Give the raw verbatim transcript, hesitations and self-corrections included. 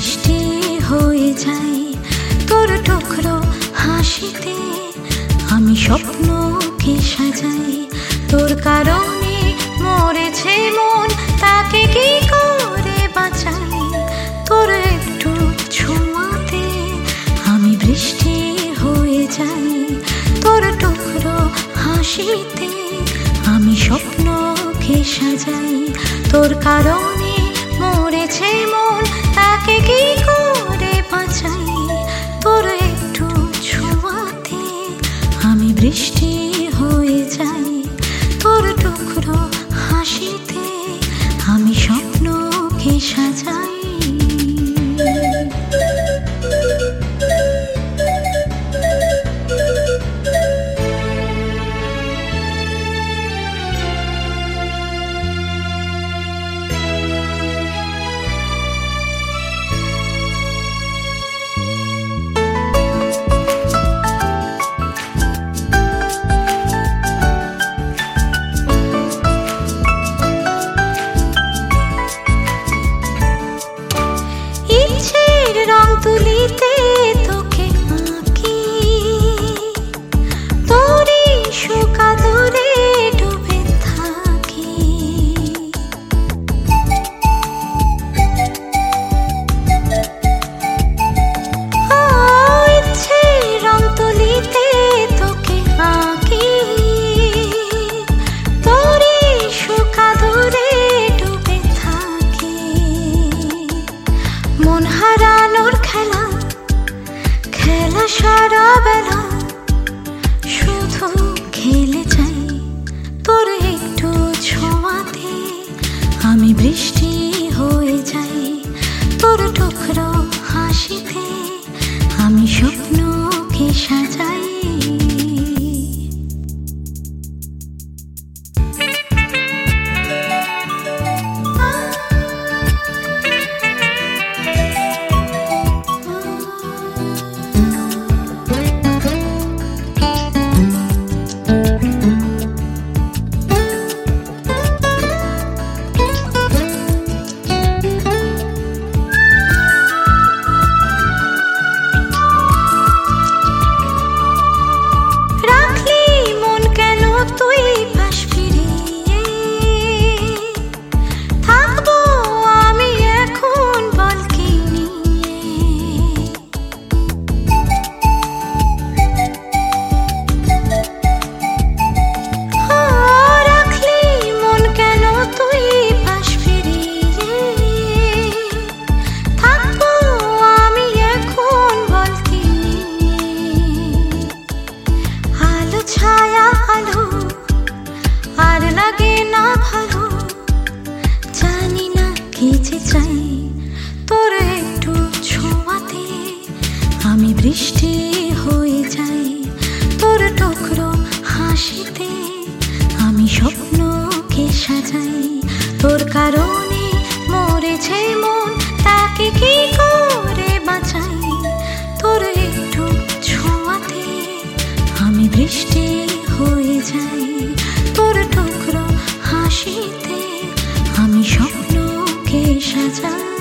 বৃষ্টি হয়ে যাই তোর টুকরো হাসিতে। আমি স্বপ্নকে সাজাই তোর কারণে মরেছে মন, তাকে কি করে বাঁচাই? তোর একটু ছোঁয়াতে আমি বৃষ্টি হয়ে যাই তোর টুকরো হাসিতে। আমি স্বপ্নকে সাজাই তোর কারণে মরেছে মন, তাকে কি করে বাঁচাই? তোর একটু ছোঁয়াতে আমি বৃষ্টি হয়ে যাই তোর টুকরো হাসিতে। আমি স্বপ্নকে সাজাই। রং তুলিতে তোকে আঁকি, তোরই শোকাতুরে ডুবে থাকি। ইচ্ছে রং তুলিতে তোকে আঁকি, তোরই শোকাতুরে ডুবে থাকি। মন হারানোর খেলা খেলা সারা বেলা শুধু খেলে যাই তোর একটু ছোঁয়াতে। আমি বৃষ্টি হয়ে যাই তোর টুকরো হাসিতে। আমি স্বপ্নকে সাজাই। ছায়া আলো আর লাগে না ভালো, জানি না কি যে চাই তোর একটু ছোঁয়াতে। আমি বৃষ্টি হয়ে যাই তোর টুকরো হাসিতে। আমি স্বপ্নকে সাজাই তোর কারণে মরেছে মন, তাকে কি করে বাঁচাই? তোর একটু ছোঁয়াতে আমি বৃষ্টি হয়ে যাই তোর টুকরো হাসিতে। আমি স্বপ্নকে সাজাই।